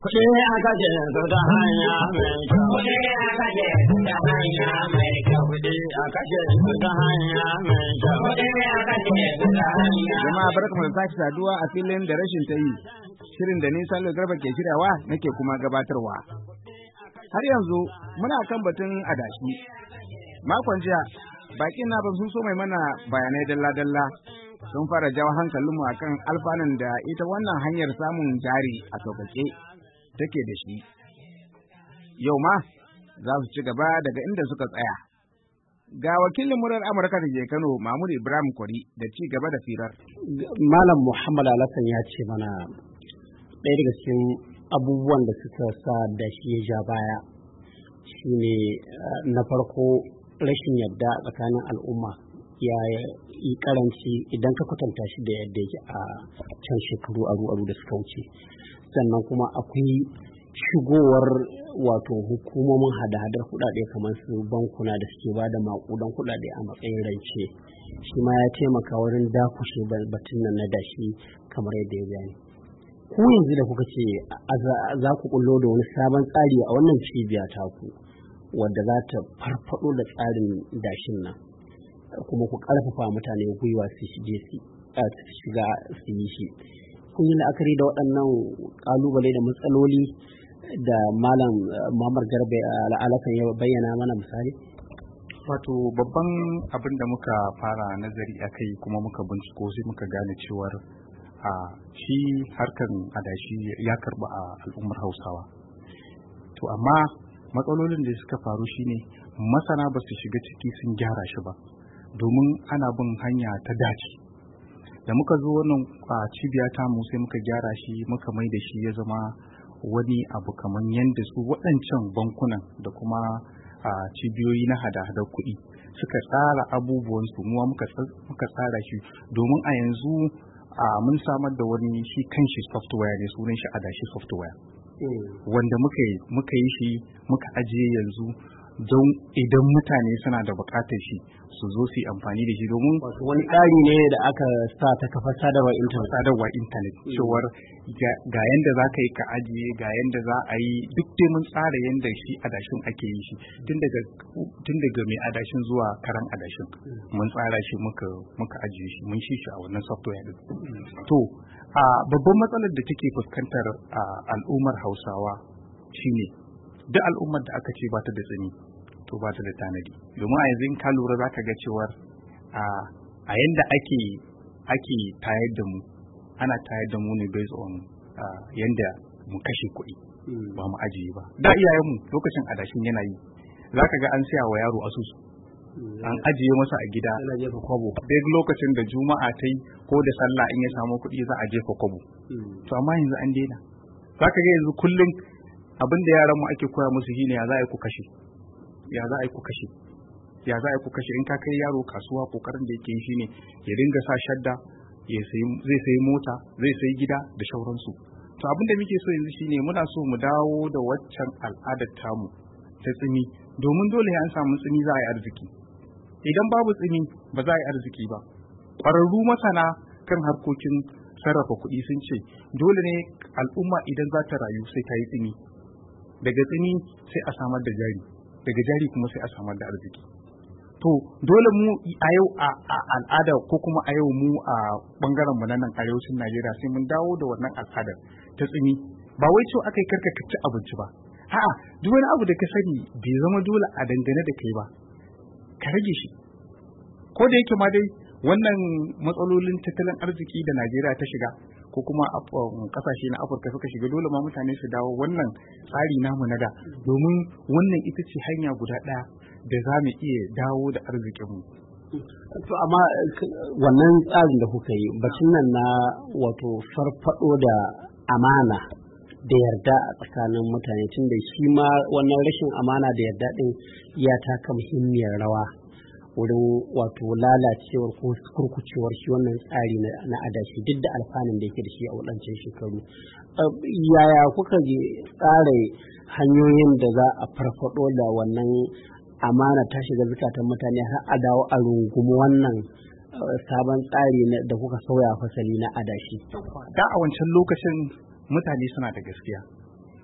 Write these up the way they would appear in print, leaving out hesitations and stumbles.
Kuɗi a kashe su ta hanya mai kyau. Kuɗi a kashe su ta hanya mai kyau. Kuɗi a kashe su ta hanya mai kyau. Kuɗi a kashe su ta hanya. Jama'a barkamu da sake saduwa a filin da rashin ta yi. Shirin da ni Salo Garba ke shiryawa nake kuma gabatarwa. Har yanzu muna kan batun adashi. Makon jiya bakin na sun so mai mana bayanai dalla-dalla. Sun fara jawo hankalinmu akan alfanun da ita wannan hanyar samun jari a sauƙaƙe take da shi. Yau ma za su ci gaba daga inda suka tsaya. Ga wakilin murar Amurka da ke Kano, Mahmud Ibrahim Kwari, da ci gaba da firar. Malam Muhammad Alhassan ya ce mana ɗaya daga cikin abubuwan da suka sa da shi ya ja baya shine na farko rashin yadda tsakanin al'umma ya yi karanci idan ka kwatanta shi da yadda yake a can shekaru aru da suka wuce. Sannan kuma akwai shigowar wato hukumomin hada-hadar kudade kamar su bankuna da suke ba da makudan kudade a matsayin rance, shi ma ya taimaka wurin dakushe batun nan na dashi kamar yadda ya bayani. Ku yanzu da kuka ce za ku kullo da wani sabon tsari a wannan cibiya taku wadda za ta farfado da tsarin dashin nan, kuma ku karfafa mutane gwiwa su shiga su yi shi. Kun yi la'akari da waɗannan ƙalubale da matsaloli da Malam Muhammad Garba Alhassan ya bayyana mana misali? Wato babban abin da muka fara nazari a kai kuma muka binciko sai muka gane cewar shi harkan adashi ya karɓa a al'ummar Hausawa. To amma matsalolin da suka faru shine masana ba su shiga ciki sun gyara shi ba, domin ana bin hanya ta dace. Da muka zo wannan cibiya ta mu sai muka gyara shi, muka mai da shi ya zama wani abu kamar yadda su waɗancan bankunan da kuma cibiyoyi na hada-hadar kuɗi suka tsara abubuwansu, muwa muka tsara shi domin a yanzu mun samar da wani shi kanshi software ne, sunan shi adashi software, wanda muka yi shi muka ajiye yanzu don idan mutane suna da bukatar shi su zo su yi amfani da shi, domin wani tsari ne da aka sa ta kafar sadarwa intanet cewar ga yanda za ka yi ka ajiye, ga yanda za a yi duk dai mun tsara yanda shi adashin ake yi shi tun daga mai adashin zuwa karan adashin mun tsara shi muka ajiye shi, mun shi a wannan software din. To babban matsalar da take fuskantar al'ummar Hausawa shine duk al'ummar da aka ce ba ta da tsini to ba ta da tanadi, domin a yanzu in ka lura za ka ga cewar a yanda ake tayar da mu, ana tayar da mu ne based on yanda mu kashe kuɗi ba mu ajiye ba. Da iyayenmu lokacin adashin yana yi za ka ga an siya wa yaro asusu an ajiye masa a gida, duk lokacin da juma'a ta yi ko da sallah in ya samu kuɗi za a jefa kwabo. To amma yanzu an daina, za ka ga yanzu kullum abin da yaran mu ake koya musu shine ya za a yi ku kashe, in ka kai yaro kasuwa kokarin da yake yi shine ya dinga sa shadda, zai sayi mota, zai sayi gida da shauransu. To abin da muke so yanzu shine muna so mu dawo da waccan al'adar tamu ta tsini, domin dole an samu tsini za a yi arziki. Idan babu tsini ba za a yi arziki ba. Ƙwararru masana kan harkokin sarrafa kuɗi sun ce dole ne al'umma idan za ta rayu sai ta yi tsini. Daga tsini sai a samar da jari, daga jari kuma sai a samar da arziki. To dole mu a yau a al'ada ko kuma a yau mu a bangaren mu nan arewacin Najeriya sai mun dawo da wannan al'adar ta tsini. Ba wai cewa aka yi karkace abinci ba, a'a duk wani abu da ka sani bai zama dole a dangane da kai ba ka rage shi. Ko da yake ma dai wannan matsalolin tattalin arziki da Najeriya ta shiga ko kuma kasashe na Afirka suka shiga, dole ma mutane su dawo wannan tsari namu na da, domin wannan ita ce hanya guda ɗaya da za mu iya dawo da arzikinmu. To amma wannan tsarin da kuka yi bacin nan na wato farfado da amana da yarda a tsakanin mutane, tun da shi ma wannan rashin amana da yarda din ya taka muhimmiyar rawa wurin wato lalacewar ko kurkucewar shi wannan tsari na adashi duk da alfanun da yake da shi a wadancan shekaru. Yaya kuka tsara hanyoyin da za a farfado da wannan amana ta shiga zukatan mutane har a dawo a rungumi wannan sabon tsari da kuka sauya fasali na adashi? Da a wancan lokacin mutane suna da gaskiya,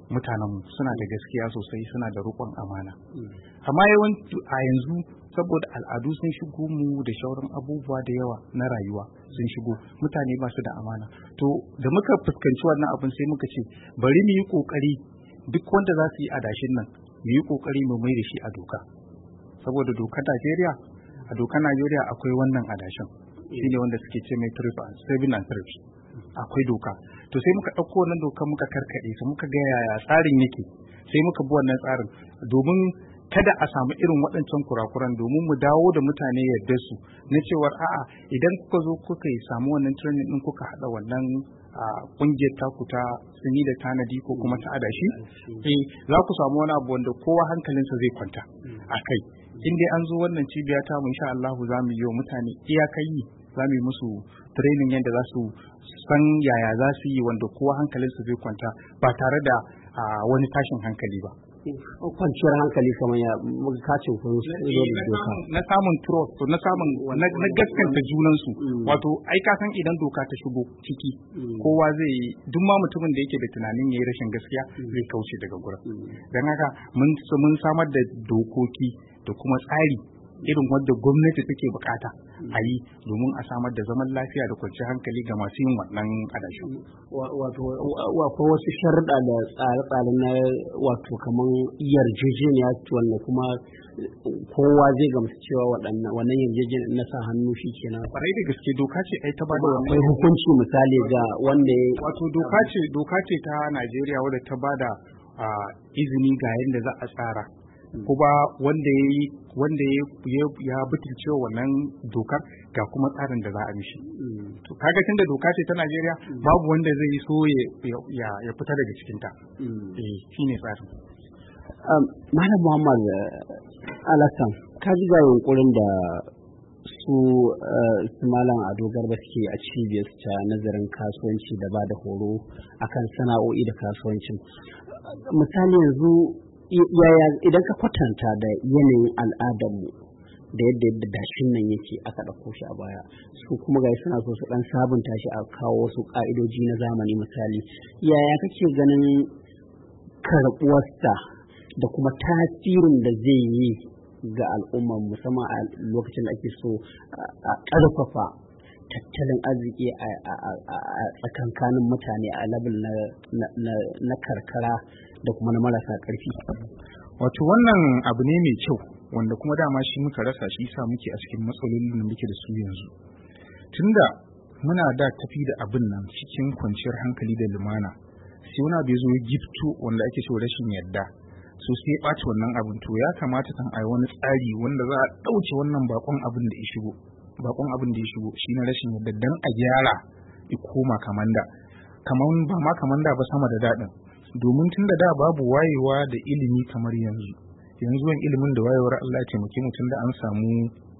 mutanenmu suna da gaskiya sosai, suna da riƙon amana. Amma yawanci a yanzu saboda al'adu sun shigo mu da shauran abubuwa da yawa na rayuwa sun shigo, mutane ba su da amana. To da muka fuskanci wannan abin sai muka ce bari mu yi ƙoƙari duk wanda za su yi adashin nan mu yi ƙoƙari mu mai da shi a doka. Saboda dokar Najeriya akwai wannan adashin shine wanda suke ce mai saving and thrift. Akwai doka, to sai muka ɗauko wannan doka muka karkaɗe su muka ga yaya tsarin yake, sai muka bi wannan tsarin domin kada a samu irin waɗancan kurakuran, domin mu dawo da mutane yadda su na cewar a'a idan kuka zo kuka yi samu wannan training din kuka haɗa wannan kungiyar taku ta sunyi da tanadi ko kuma ta adashi, za ku samu wani abu wanda kowa hankalinsa zai kwanta a kai. In dai an zo wannan cibiya ta mu insha Allah za mu yi wa mutane iyakai, za mu yi musu training yadda za su san yaya za su yi wanda kowa hankalinsa zai kwanta ba tare da wani tashin hankali ba. Kwanciyar hankali kamar ya kacin kun na samun trust, na samun na gaskanta junansu. Wato ai ka san idan doka ta shigo ciki kowa zai, duk ma mutumin da yake da tunanin yayi rashin gaskiya zai kauce daga gurin. Dan haka mun samar da dokoki da kuma tsari irin wanda gwamnati take bukata a yi domin a samar da zaman lafiya da kwanciyar hankali ga masu yin wannan adashi. Wato wasu sharuɗa da tsare-tsare na wato kamar yarjejeniya wanda kuma kowa zai gamsu cewa wannan yarjejeniya na sa hannu shi kenan. Kwarai da gaske doka ce ai ta bada wannan. Akwai hukunci misali ga wanda ya wato doka ce ta Najeriya wadda ta bada izini ga yadda za a tsara. Kuma wanda ya butulcewa wannan dokar ga kuma tsarin da za a mishi. To kaga tunda doka ce ta Najeriya babu wanda zai so ya fita daga cikin ta. Shine tsarin. Malam Muhammad Alassan, ka ji ga yunkurin da su Malam Ado Garba suke a cibiyar ta nazarin kasuwanci da ba da horo akan sana'o'i da kasuwancin. Misali yanzu yaya idan ka kwatanta da yanayin al'adarmu da yadda dashin nan yake aka ɗauko shi a baya, su kuma ga suna so su ɗan sabunta shi a kawo wasu ƙa'idoji na zamani misali, yaya kake ganin karɓuwarsa da kuma tasirin da zai yi ga al'umma musamman a lokacin da ake so a ƙarfafa tattalin arziki a tsakankanin mutane a level na karkara da kuma na marasa ƙarfi. Wato wannan abu ne mai kyau wanda kuma dama shi muka rasa, shi sa muke a cikin matsalolin da muke da su yanzu. Tunda muna da tafi da abin nan cikin kwanciyar hankali da lumana, sai wani abu ya zo ya gifto wanda ake cewa rashin yadda, so sai ya ɓaci wannan abin. To ya kamata kan ai wani tsari wanda za a ɗauke wannan bakon abin da ya shigo shi na rashin yadda, dan a gyara ya koma kamanda ba ma kamanda ba sama da daɗin. Domin tun da babu wayewa da ilimi kamar yanzu wani ilimin da wayewar Allah ya taimake mu, tun da an samu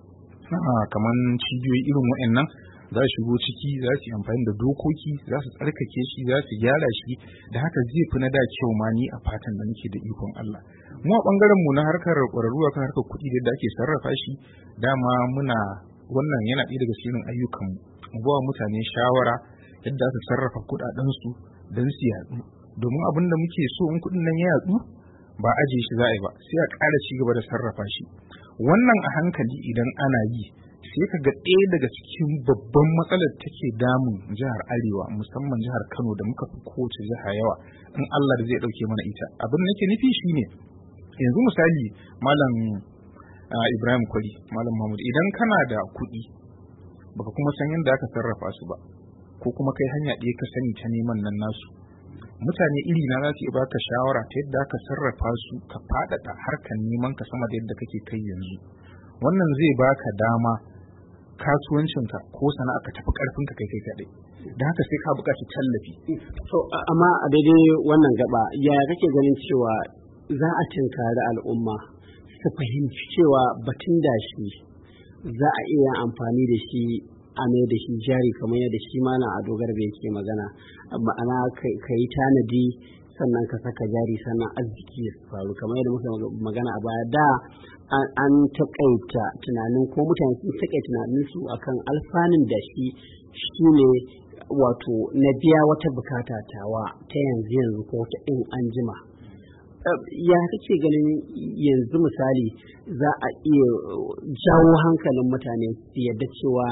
kamar cibiyoyi irin waɗannan za su shigo ciki, za su yi amfani da dokoki, za su tsarkake shi, za su gyara shi, da haka zai fi na da kyau ma ni a fatan da nake da ikon Allah. Mu a bangaren mu na harkar ƙwararru kan harkar kuɗi da ake sarrafa shi, dama muna wannan yana ɗaya daga cikin ayyukan mu ba mutane shawara yadda su sarrafa kuɗaɗensu don su yaɗu. Domin abin da muke so in kuɗin nan ya yaɗu ba ajiye shi za a yi ba, sai a ƙara ci gaba da sarrafa shi. Wannan a hankali idan ana yi sai ka ga ɗaya daga cikin babban matsalar take damun jihar Arewa, musamman jihar Kano da muka fi kowace jiha yawa, in Allah da zai ɗauke mana ita. Abin da nake nufi shine yanzu misali Malam Ibrahim Kwari, Malam Mahmud, idan kana da kuɗi baka kuma san yadda aka sarrafa su ba, ko kuma kai hanya ɗaya ka sani ta neman nan nasu, mutane iri na za su iya baka shawara ta yadda aka sarrafa su ka faɗaɗa harkar neman ka sama da yadda kake kai yanzu. Wannan zai baka dama kasuwancinka ko sana'a ka tafi karfin ka kai kaɗai, da haka sai ka buƙaci tallafi. So amma a daidai wannan gaba yaya kake ganin cewa za a tinkari al'umma su fahimci cewa batun da shi za a iya amfani da shi a mai da shi jari kamar yadda shi ma na Ado Garba yake magana, ma'ana ka yi tanadi sannan ka saka jari sannan arziki ya faru kamar yadda muka magana a baya. Da an takaita tunanin ko mutane sun takaita tunanin su akan alfanun da shi ne wato na biya wata bukata tawa ta yanzu ko ta in an jima. Ya kake ganin yanzu misali za a iya jawo hankalin mutane su yadda cewa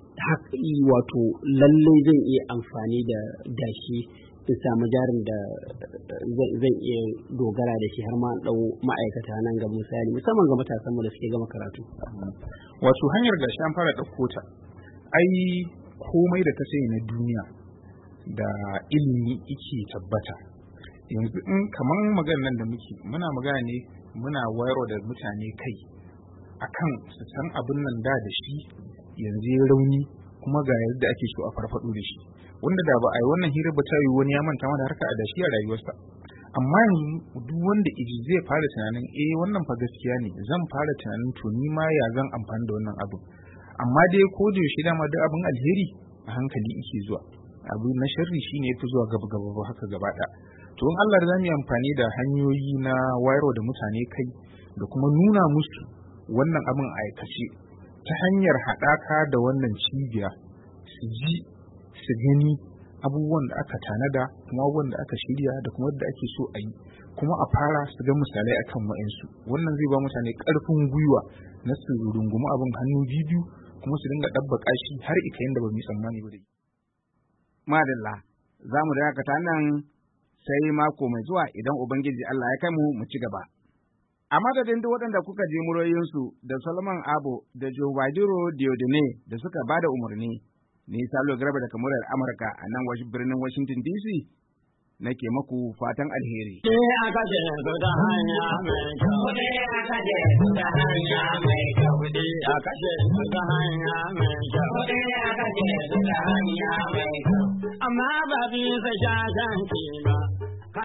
wato lallai zan iya amfani da dashi in samu jarin da zan iya dogara da shi har ma ɗau ma'aikata nan ga misali musamman ga matasan mu da suke gama karatu. Wato hanyar gashi an fara ɗauko ta. Ai komai da ka sai na duniya da ilimi yake tabbata. Yanzu in kamar maganar da muke muna magana ne muna wayarwa da mutane kai akan su san abin nan da shi yanzu ya rauni kuma ga yadda ake so a farfado da shi, wanda da ba a yi wannan hira ba ta yi wani ya manta da harka a dashi a rayuwarsa. Amma yanzu duk wanda iji zai fara tunanin wannan fa gaskiya ne, zan fara tunanin to ni ma ya zan amfani da wannan abu. Amma dai ko da yaushe dama duk abin alheri a hankali yake zuwa, abu na sharri shine yafi zuwa gaba haka gaba ɗaya. To in Allah za mu yi amfani da hanyoyi na wayarwa da mutane kai da kuma nuna musu wannan abin a aikace ta hanyar haɗaka da wannan cibiya, su ji su gani abubuwan da aka tanada kuma abubuwan da aka shirya da kuma yadda ake so a yi, kuma a fara su ga misalai akan wa'insu. Wannan zai ba mutane ƙarfin gwiwa na su rungumi abin hannu biyu kuma su dinga ɗabbaka shi har ika yanda ba mu tsammani ba. Madalla, za mu dakata nan sai mako mai zuwa idan Ubangiji Allah ya kai mu ci gaba. A madadin duk waɗanda kuka ji muryoyinsu da Solomon Abo da Jovadiro Diodone da suka ba da umarni, ni Salo Garba daga muryar Amurka a nan birnin Washington DC nake maku fatan alheri. Aka ce su ta hanya mai kyau. Aka ce su ta hanya mai kyau. Aka ce su ta hanya mai kyau. Aka ce su ta hanya mai kyau. Amma ba bisa shashanci ba.